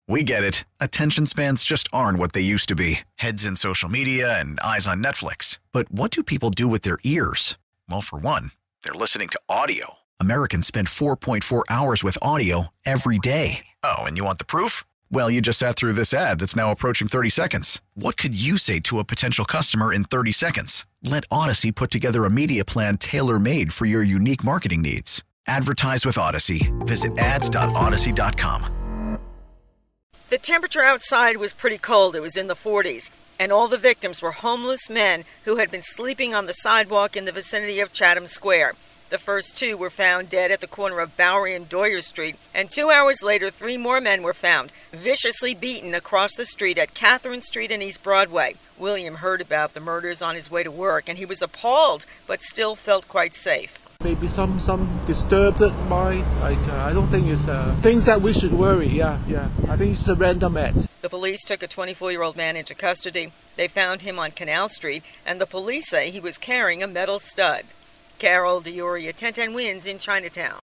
We get it. Attention spans just aren't what they used to be. Heads in social media and eyes on Netflix. But what do people do with their ears? Well, for one, they're listening to audio. Americans spend 4.4 hours with audio every day. Oh, and you want the proof? Well, you just sat through this ad that's now approaching 30 seconds. What could you say to a potential customer in 30 seconds? Let Odyssey put together a media plan tailor-made for your unique marketing needs. Advertise with Odyssey. Visit ads.odyssey.com. The temperature outside was pretty cold. It was in the 40s, and all the victims were homeless men who had been sleeping on the sidewalk in the vicinity of Chatham Square. The first two were found dead at the corner of Bowery and Doyer Street, and 2 hours later, 3 more men were found viciously beaten across the street at Catherine Street and East Broadway. William heard about the murders on his way to work, and he was appalled, but still felt quite safe. Maybe some disturbed mind. I don't think it's things that we should worry. Yeah. I think it's a random act. The police took a 24-year-old man into custody. They found him on Canal Street, and the police say he was carrying a metal stud. Carol DeOria, 1010 Wins in Chinatown.